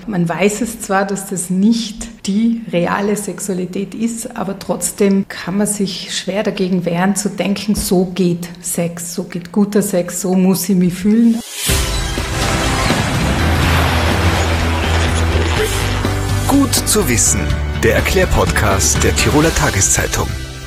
Man weiß es zwar, dass das nicht die reale Sexualität ist, aber trotzdem kann man sich schwer dagegen wehren zu denken, so geht Sex, so geht guter Sex, so muss ich mich fühlen. Gut zu wissen, der Erklärpodcast der Tiroler Tageszeitung.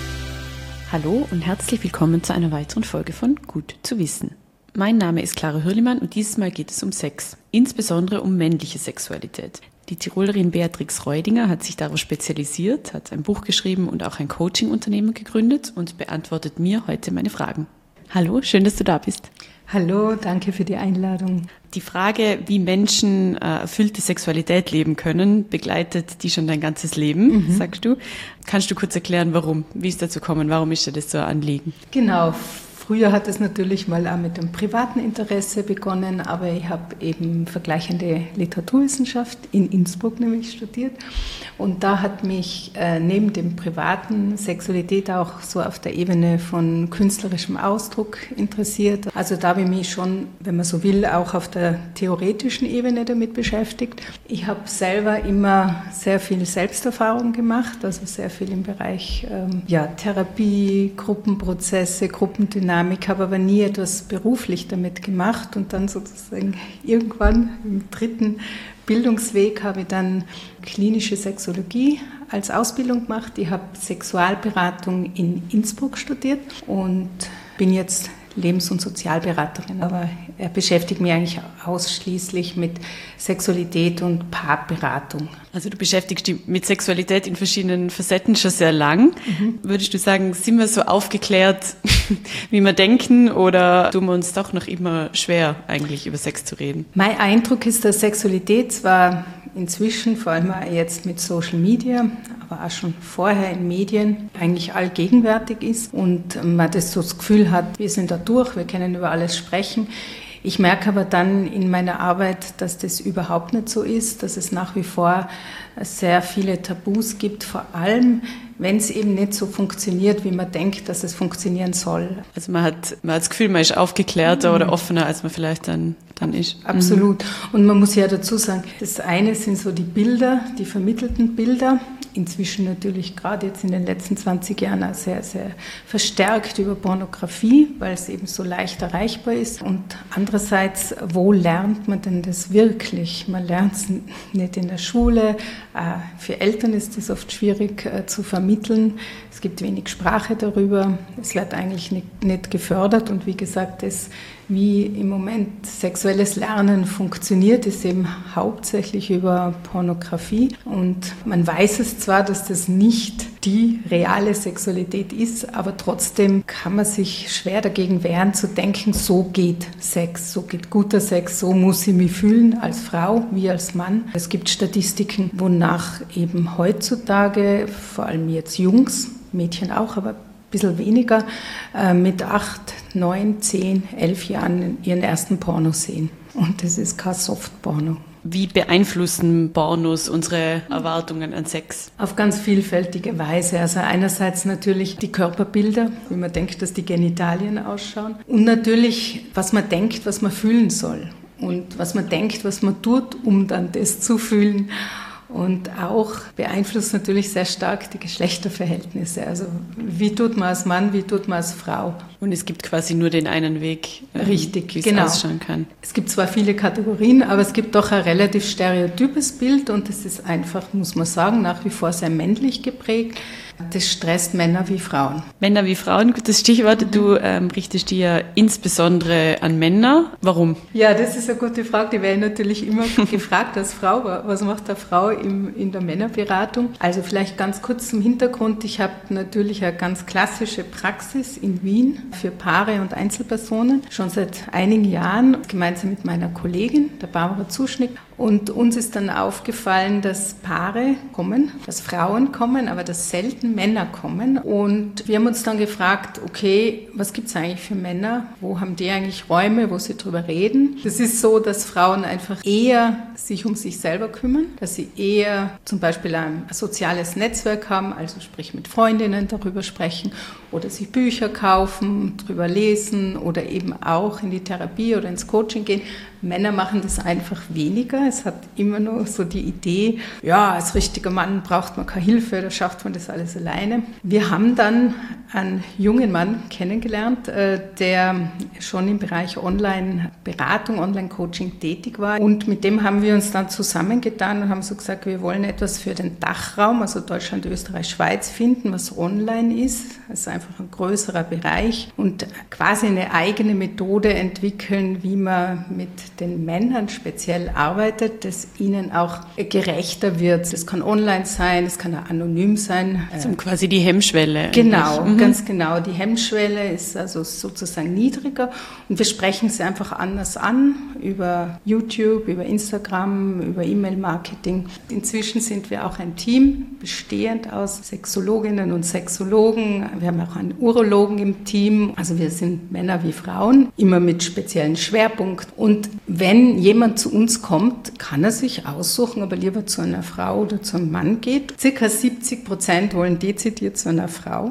Hallo und herzlich willkommen zu einer weiteren Folge von Gut zu wissen. Mein Name ist Clara Hürlimann und dieses Mal geht es um Sex, insbesondere um männliche Sexualität. Die Tirolerin Beatrix Reudinger hat sich darauf spezialisiert, hat ein Buch geschrieben und auch ein Coaching-Unternehmen gegründet und beantwortet mir heute meine Fragen. Hallo, schön, dass du da bist. Hallo, danke für die Einladung. Die Frage, wie Menschen erfüllte Sexualität leben können, begleitet die schon dein ganzes Leben, sagst du. Kannst du kurz erklären, warum? Wie ist dazu gekommen? Warum ist dir das so ein Anliegen? Genau. Früher hat es natürlich mal auch mit dem privaten Interesse begonnen, aber ich habe eben vergleichende Literaturwissenschaft in Innsbruck nämlich studiert und da hat mich neben dem privaten Sexualität auch so auf der Ebene von künstlerischem Ausdruck interessiert. Also da habe ich mich schon, wenn man so will, auch auf der theoretischen Ebene damit beschäftigt. Ich habe selber immer sehr viel Selbsterfahrung gemacht, also sehr viel im Bereich Therapie, Gruppenprozesse, Gruppendynamik. Ich habe aber nie etwas beruflich damit gemacht und dann sozusagen irgendwann im dritten Bildungsweg habe ich dann klinische Sexologie als Ausbildung gemacht. Ich habe Sexualberatung in Innsbruck studiert und bin jetzt Lebens- und Sozialberaterin, aber er beschäftigt mich eigentlich ausschließlich mit Sexualität und Paarberatung. Also du beschäftigst dich mit Sexualität in verschiedenen Facetten schon sehr lang. Würdest du sagen, sind wir so aufgeklärt, wie wir denken, oder tun wir uns doch noch immer schwer, eigentlich über Sex zu reden? Mein Eindruck ist, dass Sexualität zwar inzwischen, vor allem auch jetzt mit Social Media, aber auch schon vorher in Medien, eigentlich allgegenwärtig ist und man das Gefühl hat, wir sind da durch, wir können über alles sprechen. Ich merke aber dann in meiner Arbeit, dass das überhaupt nicht so ist, dass es nach wie vor sehr viele Tabus gibt, vor allem wenn es eben nicht so funktioniert, wie man denkt, dass es funktionieren soll. Also man hat das Gefühl, man ist aufgeklärter oder offener, als man vielleicht dann ist. Absolut. Und man muss ja dazu sagen, das eine sind so die Bilder, die vermittelten Bilder, inzwischen natürlich gerade jetzt in den letzten 20 Jahren auch sehr, sehr verstärkt über Pornografie, weil es eben so leicht erreichbar ist. Und andererseits, wo lernt man denn das wirklich? Man lernt es nicht in der Schule. Für Eltern ist es oft schwierig zu vermitteln. Es gibt wenig Sprache darüber. Es wird eigentlich nicht gefördert. Und wie gesagt, das, wie im Moment sexuelles Lernen funktioniert, ist eben hauptsächlich über Pornografie. Und man weiß es zwar, dass das nicht die reale Sexualität ist, aber trotzdem kann man sich schwer dagegen wehren zu denken, so geht Sex, so geht guter Sex, so muss ich mich fühlen als Frau wie als Mann. Es gibt Statistiken, wonach eben heutzutage, vor allem jetzt Jungs, Mädchen auch, aber ein bisschen weniger, mit 8, 9, 10, 11 Jahren ihren ersten Porno sehen. Und das ist kein Softporno. Wie beeinflussen Pornos unsere Erwartungen an Sex? Auf ganz vielfältige Weise. Also einerseits natürlich die Körperbilder, wie man denkt, dass die Genitalien ausschauen. Und natürlich, was man denkt, was man fühlen soll. Und was man denkt, was man tut, um dann das zu fühlen. Und auch beeinflusst natürlich sehr stark die Geschlechterverhältnisse. Also wie tut man als Mann, wie tut man als Frau? Und es gibt quasi nur den einen Weg, richtig, wie es genau. ausschauen kann. Es gibt zwar viele Kategorien, aber es gibt doch ein relativ stereotypes Bild und das ist einfach, muss man sagen, nach wie vor sehr männlich geprägt. Das stresst Männer wie Frauen. Männer wie Frauen, gutes Stichwort. Du richtest dich ja insbesondere an Männer. Warum? Ja, das ist eine gute Frage. Die werde ich natürlich immer gefragt als Frau. Was macht eine Frau in der Männerberatung? Also vielleicht ganz kurz zum Hintergrund. Ich habe natürlich eine ganz klassische Praxis in Wien für Paare und Einzelpersonen. Schon seit einigen Jahren, gemeinsam mit meiner Kollegin, der Barbara Zuschnick. Und uns ist dann aufgefallen, dass Paare kommen, dass Frauen kommen, aber dass selten Männer kommen. Und wir haben uns dann gefragt, okay, was gibt es eigentlich für Männer? Wo haben die eigentlich Räume, wo sie drüber reden? Das ist so, dass Frauen einfach eher sich um sich selber kümmern, dass sie eher zum Beispiel ein soziales Netzwerk haben, also sprich mit Freundinnen darüber sprechen oder sich Bücher kaufen, drüber lesen oder eben auch in die Therapie oder ins Coaching gehen. Männer machen das einfach weniger. Es hat immer noch so die Idee, ja, als richtiger Mann braucht man keine Hilfe, da schafft man das alles alleine. Wir haben dann einen jungen Mann kennengelernt, der schon im Bereich Online-Beratung, Online-Coaching tätig war. Und mit dem haben wir uns dann zusammengetan und haben so gesagt, wir wollen etwas für den Dachraum, also Deutschland, Österreich, Schweiz finden, was online ist. Das ist einfach ein größerer Bereich und quasi eine eigene Methode entwickeln, wie man mit den Männern speziell arbeitet, dass ihnen auch gerechter wird. Es kann online sein, es kann auch anonym sein. Also quasi die Hemmschwelle. Genau, ganz genau. Die Hemmschwelle ist also sozusagen niedriger und wir sprechen sie einfach anders an, über YouTube, über Instagram, über E-Mail-Marketing. Inzwischen sind wir auch ein Team, bestehend aus Sexologinnen und Sexologen. Wir haben auch einen Urologen im Team. Also wir sind Männer wie Frauen, immer mit speziellen Schwerpunkt. Und wenn jemand zu uns kommt, kann er sich aussuchen, ob er lieber zu einer Frau oder zu einem Mann geht. Circa 70% wollen dezidiert zu einer Frau.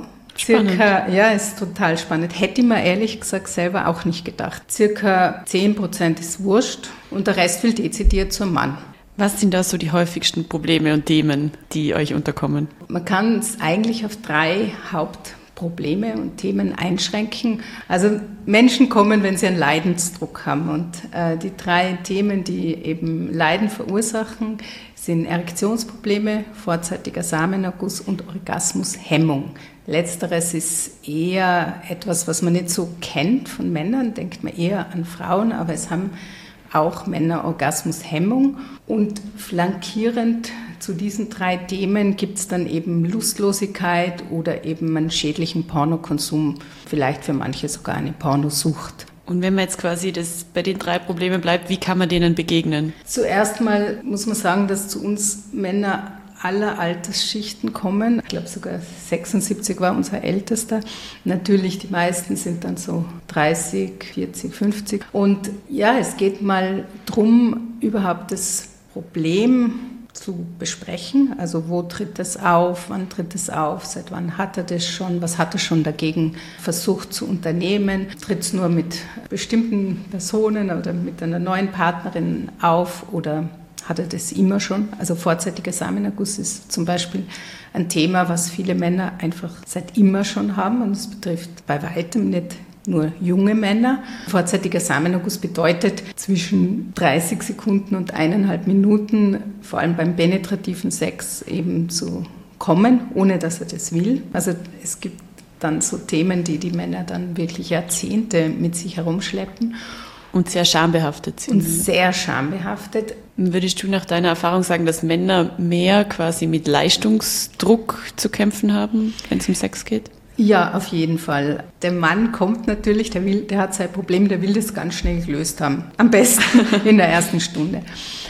Ja, ist total spannend. Hätte ich mir ehrlich gesagt selber auch nicht gedacht. Circa 10% ist wurscht und der Rest will dezidiert zum Mann. Was sind da so die häufigsten Probleme und Themen, die euch unterkommen? Man kann es eigentlich auf 3 Hauptprobleme und Themen einschränken. Also Menschen kommen, wenn sie einen Leidensdruck haben. Und die 3 Themen, die eben Leiden verursachen, sind Erektionsprobleme, vorzeitiger Samenerguss und Orgasmushemmung. Letzteres ist eher etwas, was man nicht so kennt von Männern, denkt man eher an Frauen, aber es haben auch Männer Orgasmushemmung. Und flankierend zu diesen 3 Themen gibt es dann eben Lustlosigkeit oder eben einen schädlichen Pornokonsum, vielleicht für manche sogar eine Pornosucht. Und wenn man jetzt quasi bei den 3 Problemen bleibt, wie kann man denen begegnen? Zuerst mal muss man sagen, dass zu uns Männer aller Altersschichten kommen. Ich glaube sogar 76 war unser Ältester. Natürlich, die meisten sind dann so 30, 40, 50. Und ja, es geht mal darum, überhaupt das Problem zu besprechen. Also wo tritt das auf, wann tritt es auf, seit wann hat er das schon, was hat er schon dagegen versucht zu unternehmen. Tritt es nur mit bestimmten Personen oder mit einer neuen Partnerin auf oder hat er das immer schon? Also vorzeitiger Samenerguss ist zum Beispiel ein Thema, was viele Männer einfach seit immer schon haben und es betrifft bei weitem nicht nur junge Männer. Vorzeitiger Samenerguss bedeutet zwischen 30 Sekunden und 1,5 Minuten, vor allem beim penetrativen Sex, eben zu kommen, ohne dass er das will. Also es gibt dann so Themen, die Männer dann wirklich Jahrzehnte mit sich herumschleppen. Und sehr schambehaftet sind. Und sehr schambehaftet. Würdest du nach deiner Erfahrung sagen, dass Männer mehr quasi mit Leistungsdruck zu kämpfen haben, wenn es um Sex geht? Ja, auf jeden Fall. Der Mann kommt natürlich, der hat sein Problem, der will das ganz schnell gelöst haben. Am besten in der ersten Stunde.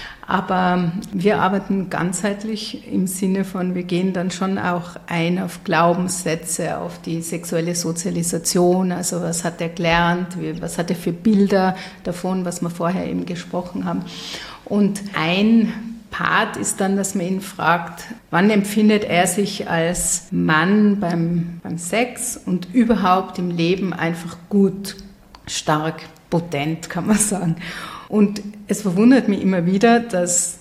Aber wir arbeiten ganzheitlich im Sinne von, wir gehen dann schon auch ein auf Glaubenssätze, auf die sexuelle Sozialisation, also was hat er gelernt, was hat er für Bilder davon, was wir vorher eben gesprochen haben. Und ein Part ist dann, dass man ihn fragt, wann empfindet er sich als Mann beim Sex und überhaupt im Leben einfach gut, stark, potent, kann man sagen. Und es verwundert mich immer wieder, dass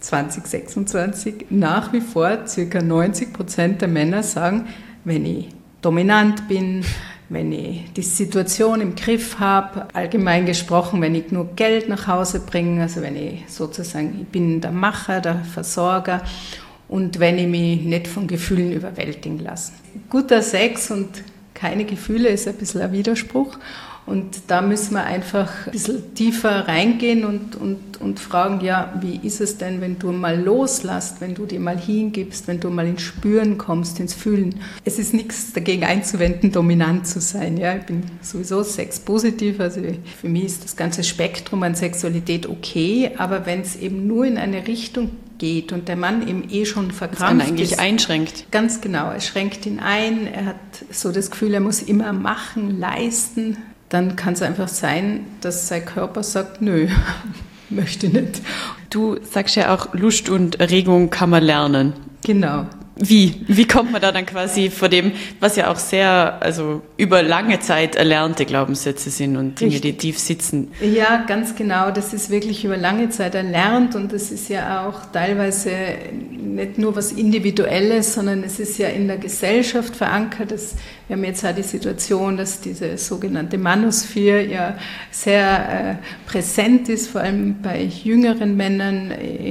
2026 nach wie vor ca. 90% der Männer sagen, wenn ich dominant bin, wenn ich die Situation im Griff habe, allgemein gesprochen, wenn ich genug Geld nach Hause bringe, also wenn ich sozusagen, ich bin der Macher, der Versorger und wenn ich mich nicht von Gefühlen überwältigen lasse. Guter Sex und keine Gefühle ist ein bisschen ein Widerspruch. Und da müssen wir einfach ein bisschen tiefer reingehen und fragen, ja, wie ist es denn, wenn du mal loslässt, wenn du dir mal hingibst, wenn du mal ins Spüren kommst, ins Fühlen. Es ist nichts dagegen einzuwenden, dominant zu sein. Ja? Ich bin sowieso sexpositiv, also für mich ist das ganze Spektrum an Sexualität okay, aber wenn es eben nur in eine Richtung geht und der Mann eben schon verkrampft ist. Eigentlich einschränkt. Ganz genau, er schränkt ihn ein, er hat so das Gefühl, er muss immer machen, leisten. Dann kann es einfach sein, dass sein Körper sagt, nö, möchte nicht. Du sagst ja auch, Lust und Erregung kann man lernen. Genau. Wie kommt man da dann quasi vor dem, was ja auch sehr, also über lange Zeit erlernte Glaubenssätze sind und Dinge, die tief sitzen? Ja, ganz genau. Das ist wirklich über lange Zeit erlernt und das ist ja auch teilweise nicht nur was Individuelles, sondern es ist ja in der Gesellschaft verankert. Wir haben jetzt auch die Situation, dass diese sogenannte Manosphere ja sehr präsent ist, vor allem bei jüngeren Männern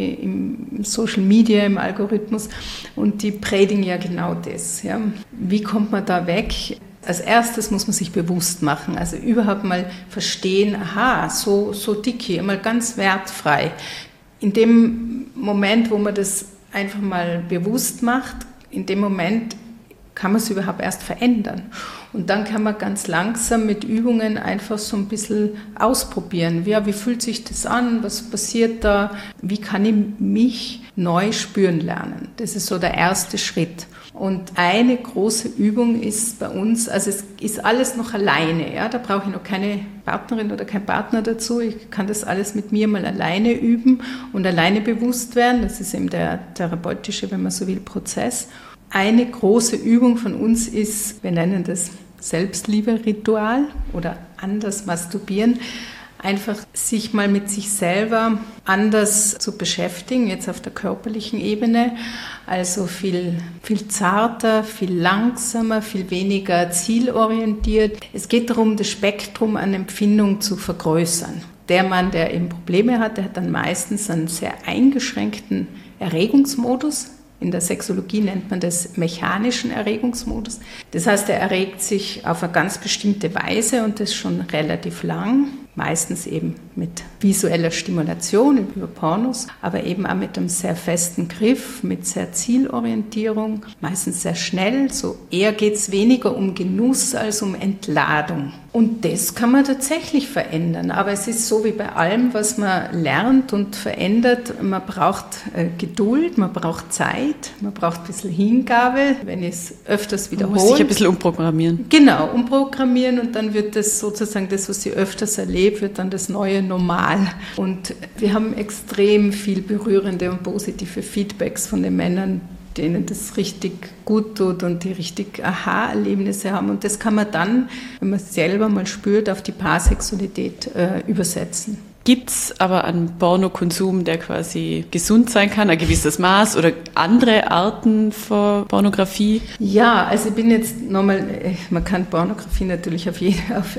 im Social Media, im Algorithmus, und die predigen ja genau das. Ja. Wie kommt man da weg? Als erstes muss man sich bewusst machen, also überhaupt mal verstehen, aha, so dick, mal ganz wertfrei. In dem Moment, wo man das einfach mal bewusst macht, in dem Moment kann man es überhaupt erst verändern. Und dann kann man ganz langsam mit Übungen einfach so ein bisschen ausprobieren. Ja, wie fühlt sich das an? Was passiert da? Wie kann ich mich neu spüren lernen? Das ist so der erste Schritt. Und eine große Übung ist bei uns, also es ist alles noch alleine, ja, da brauche ich noch keine Partnerin oder keinen Partner dazu. Ich kann das alles mit mir mal alleine üben und alleine bewusst werden. Das ist eben der therapeutische, wenn man so will, Prozess. Eine große Übung von uns ist, wir nennen das Selbstliebe-Ritual oder anders masturbieren, einfach sich mal mit sich selber anders zu beschäftigen, jetzt auf der körperlichen Ebene, also viel zarter, viel langsamer, viel weniger zielorientiert. Es geht darum, das Spektrum an Empfindung zu vergrößern. Der Mann, der eben Probleme hat, der hat dann meistens einen sehr eingeschränkten Erregungsmodus. In der Sexologie nennt man das mechanischen Erregungsmodus. Das heißt, er erregt sich auf eine ganz bestimmte Weise und das schon relativ lang. Meistens eben mit visueller Stimulation über Pornos, aber eben auch mit einem sehr festen Griff, mit sehr Zielorientierung, meistens sehr schnell. So eher geht es weniger um Genuss als um Entladung. Und das kann man tatsächlich verändern. Aber es ist so wie bei allem, was man lernt und verändert. Man braucht Geduld, man braucht Zeit, man braucht ein bisschen Hingabe, wenn ich es öfters wiederhole. Man muss sich ein bisschen umprogrammieren. Genau, umprogrammieren und dann wird das sozusagen das, was Sie öfters erlebt, wird dann das neue Normal. Und wir haben extrem viel berührende und positive Feedbacks von den Männern, denen das richtig gut tut und die richtig Aha-Erlebnisse haben. Und das kann man dann, wenn man es selber mal spürt, auf die Paarsexualität übersetzen. Gibt es aber einen Pornokonsum, der quasi gesund sein kann, ein gewisses Maß oder andere Arten von Pornografie? Ja, also ich bin jetzt nochmal, man kann Pornografie natürlich auf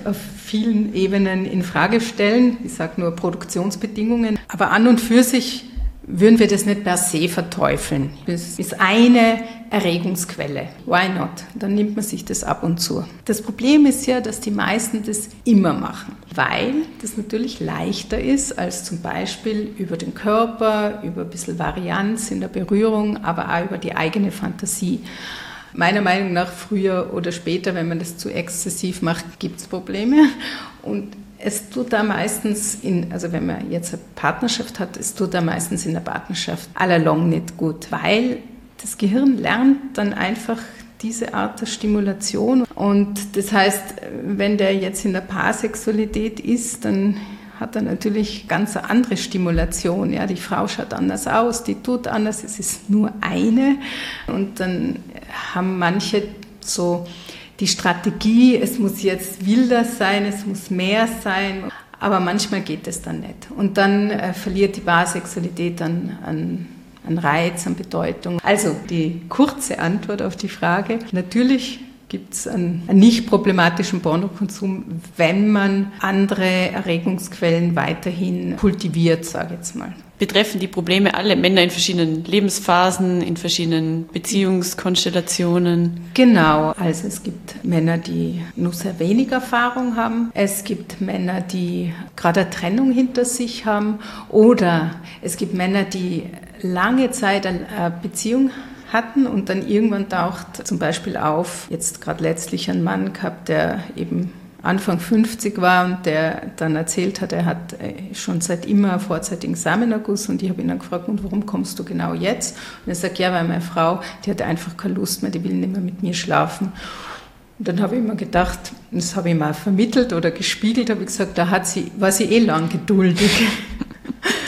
vielen Ebenen in Frage stellen. Ich sage nur Produktionsbedingungen. Aber an und für sich würden wir das nicht per se verteufeln. Das ist eine Erregungsquelle. Why not? Dann nimmt man sich das ab und zu. Das Problem ist ja, dass die meisten das immer machen, weil das natürlich leichter ist als zum Beispiel über den Körper, über ein bisschen Varianz in der Berührung, aber auch über die eigene Fantasie. Meiner Meinung nach früher oder später, wenn man das zu exzessiv macht, gibt es Probleme. Und es tut da meistens, also wenn man jetzt eine Partnerschaft hat, es tut da meistens in der Partnerschaft allalong nicht gut, weil das Gehirn lernt dann einfach diese Art der Stimulation. Und das heißt, wenn der jetzt in der Paarsexualität ist, dann hat er natürlich ganz eine andere Stimulation. Ja, die Frau schaut anders aus, die tut anders, es ist nur eine. Und dann haben manche so die Strategie, es muss jetzt wilder sein, es muss mehr sein, aber manchmal geht es dann nicht. Und dann verliert die Paarsexualität an Reiz, an Bedeutung. Also die kurze Antwort auf die Frage, natürlich gibt es einen nicht problematischen Pornokonsum, wenn man andere Erregungsquellen weiterhin kultiviert, sage ich jetzt mal. Betreffen die Probleme alle Männer in verschiedenen Lebensphasen, in verschiedenen Beziehungskonstellationen? Genau, also es gibt Männer, die nur sehr wenig Erfahrung haben. Es gibt Männer, die gerade eine Trennung hinter sich haben. Oder es gibt Männer, die lange Zeit eine Beziehung hatten und dann irgendwann taucht zum Beispiel auf, jetzt gerade letztlich ein Mann gehabt, der eben Anfang 50 war und der dann erzählt hat, er hat schon seit immer vorzeitigen Samenerguss und ich habe ihn dann gefragt, und warum kommst du genau jetzt? Und er sagt, ja, weil meine Frau, die hat einfach keine Lust mehr, die will nicht mehr mit mir schlafen. Und dann habe ich immer gedacht, das habe ich mal vermittelt oder gespiegelt, habe ich gesagt, war sie lang geduldig.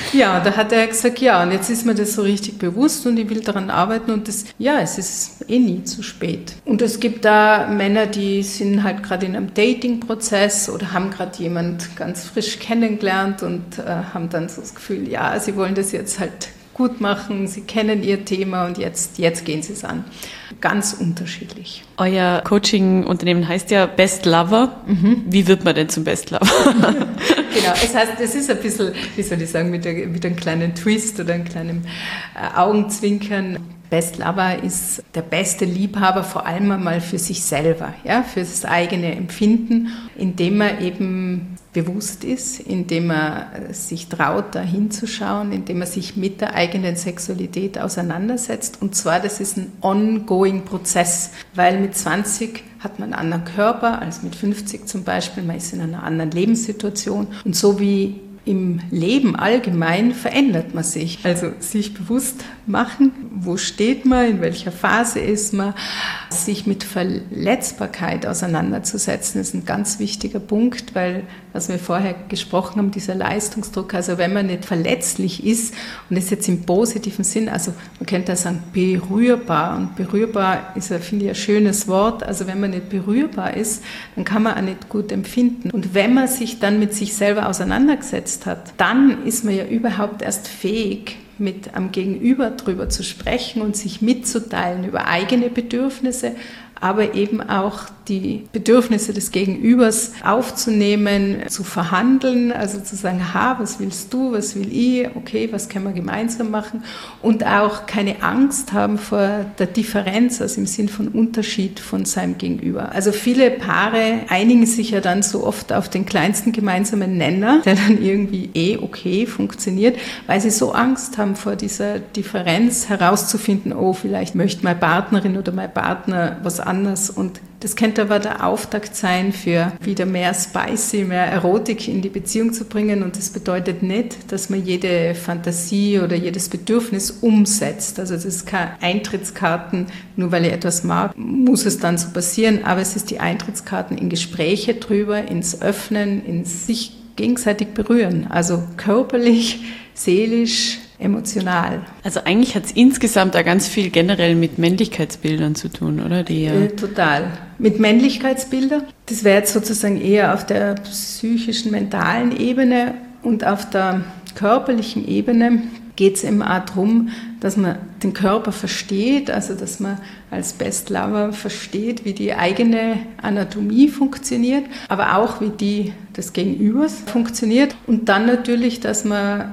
Ja, da hat er gesagt, ja, und jetzt ist mir das so richtig bewusst und ich will daran arbeiten und es ist nie zu spät. Und es gibt da Männer, die sind halt gerade in einem Dating-Prozess oder haben gerade jemand ganz frisch kennengelernt und haben dann so das Gefühl, ja, sie wollen das jetzt halt gut machen, sie kennen ihr Thema und jetzt gehen sie es an. Ganz unterschiedlich. Euer Coaching-Unternehmen heißt ja Best Lover. Wie wird man denn zum Best Lover? Genau, es heißt, es ist ein bisschen, wie soll ich sagen, mit einem kleinen Twist oder einem kleinen Augenzwinkern. Best Lover ist der beste Liebhaber, vor allem einmal für sich selber, ja, für das eigene Empfinden, indem er eben bewusst ist, indem er sich traut, da hinzuschauen, indem er sich mit der eigenen Sexualität auseinandersetzt. Und zwar, das ist ein ongoing Prozess, weil mit 20 hat man einen anderen Körper als mit 50 zum Beispiel. Man ist in einer anderen Lebenssituation. Und so wie im Leben allgemein verändert man sich. Also sich bewusst machen, wo steht man, in welcher Phase ist man. Sich mit Verletzbarkeit auseinanderzusetzen, ist ein ganz wichtiger Punkt, weil, was wir vorher gesprochen haben, dieser Leistungsdruck, also wenn man nicht verletzlich ist, und das jetzt im positiven Sinn, also man könnte ja sagen berührbar, und berührbar ist, finde ich, ein schönes Wort, also wenn man nicht berührbar ist, dann kann man auch nicht gut empfinden. Und wenn man sich dann mit sich selber auseinandergesetzt hat, dann ist man ja überhaupt erst fähig, mit am Gegenüber drüber zu sprechen und sich mitzuteilen über eigene Bedürfnisse, aber eben auch die Bedürfnisse des Gegenübers aufzunehmen, zu verhandeln, also zu sagen, was willst du, was will ich, okay, was können wir gemeinsam machen, und auch keine Angst haben vor der Differenz, also im Sinn von Unterschied von seinem Gegenüber. Also viele Paare einigen sich ja dann so oft auf den kleinsten gemeinsamen Nenner, der dann irgendwie okay funktioniert, weil sie so Angst haben vor dieser Differenz herauszufinden, vielleicht möchte meine Partnerin oder mein Partner was anders, und das könnte aber der Auftakt sein, für wieder mehr Spicy, mehr Erotik in die Beziehung zu bringen. Und das bedeutet nicht, dass man jede Fantasie oder jedes Bedürfnis umsetzt. Also das ist keine Eintrittskarten, nur weil ich etwas mag, muss es dann so passieren. Aber es ist die Eintrittskarten in Gespräche drüber, ins Öffnen, ins sich gegenseitig berühren. Also körperlich, seelisch, emotional. Also eigentlich hat es insgesamt da ganz viel generell mit Männlichkeitsbildern zu tun, oder? Total. Mit Männlichkeitsbildern. Das wäre jetzt sozusagen eher auf der psychischen, mentalen Ebene, und auf der körperlichen Ebene geht es eben auch darum, dass man den Körper versteht, also dass man als Best Lover versteht, wie die eigene Anatomie funktioniert, aber auch wie die des Gegenübers funktioniert, und dann natürlich, dass man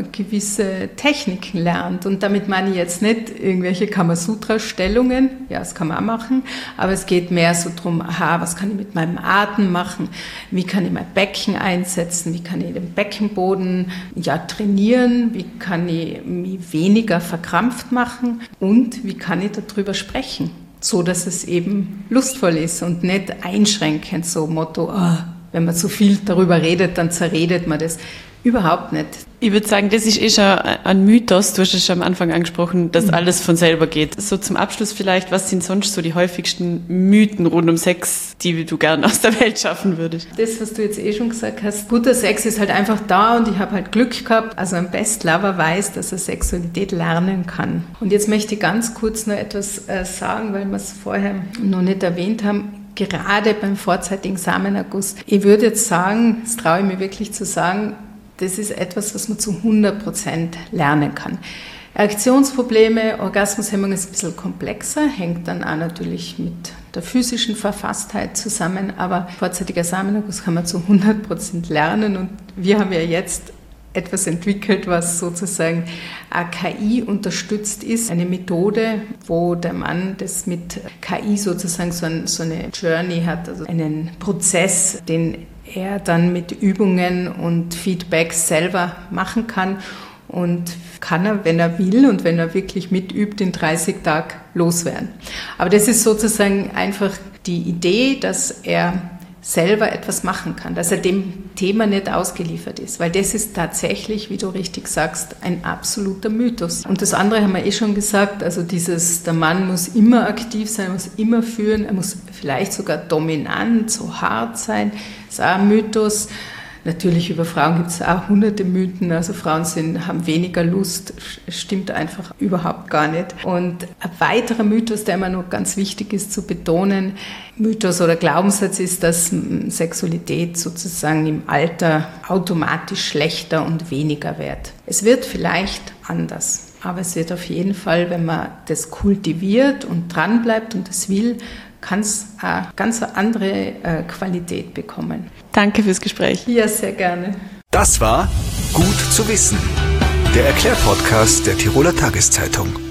gewisse Techniken lernt, und damit meine ich jetzt nicht irgendwelche Kamasutra-Stellungen, ja, das kann man auch machen, aber es geht mehr so darum, was kann ich mit meinem Atem machen, wie kann ich mein Becken einsetzen, wie kann ich den Beckenboden trainieren, wie kann ich mich weniger verkrampft machen und wie kann ich darüber sprechen, so dass es eben lustvoll ist und nicht einschränkend, so Motto, wenn man zu viel darüber redet, dann zerredet man das. Überhaupt nicht. Ich würde sagen, das ist schon ein Mythos, du hast es schon am Anfang angesprochen, dass alles von selber geht. So zum Abschluss vielleicht, was sind sonst so die häufigsten Mythen rund um Sex, die du gerne aus der Welt schaffen würdest? Das, was du jetzt schon gesagt hast, guter Sex ist halt einfach da, und ich habe halt Glück gehabt. Also ein Best Lover weiß, dass er Sexualität lernen kann. Und jetzt möchte ich ganz kurz noch etwas sagen, weil wir es vorher noch nicht erwähnt haben. Gerade beim vorzeitigen Samenerguss. Ich würde jetzt sagen, das traue ich mir wirklich zu sagen, das ist etwas, was man zu 100% lernen kann. Erektionsprobleme, Orgasmushemmung ist ein bisschen komplexer, hängt dann auch natürlich mit der physischen Verfasstheit zusammen, aber vorzeitiger Samenerguss kann man zu 100% lernen, und wir haben ja jetzt etwas entwickelt, was sozusagen KI unterstützt ist. Eine Methode, wo der Mann das mit KI sozusagen so eine Journey hat, also einen Prozess, den er dann mit Übungen und Feedbacks selber machen kann, und kann er, wenn er will und wenn er wirklich mitübt, in 30 Tagen loswerden. Aber das ist sozusagen einfach die Idee, dass er selber etwas machen kann, dass er dem Thema nicht ausgeliefert ist, weil das ist tatsächlich, wie du richtig sagst, ein absoluter Mythos. Und das andere haben wir schon gesagt, also der Mann muss immer aktiv sein, er muss immer führen, er muss vielleicht sogar dominant, so hart sein, ist auch ein Mythos. Natürlich über Frauen gibt es auch hunderte Mythen. Also Frauen haben weniger Lust, stimmt einfach überhaupt gar nicht. Und ein weiterer Mythos, der immer noch ganz wichtig ist zu betonen, Mythos oder Glaubenssatz ist, dass Sexualität sozusagen im Alter automatisch schlechter und weniger wird. Es wird vielleicht anders. Aber es wird auf jeden Fall, wenn man das kultiviert und dranbleibt und das will, kann es eine ganz andere Qualität bekommen. Danke fürs Gespräch. Ja, sehr gerne. Das war Gut zu wissen, der Erklärpodcast der Tiroler Tageszeitung.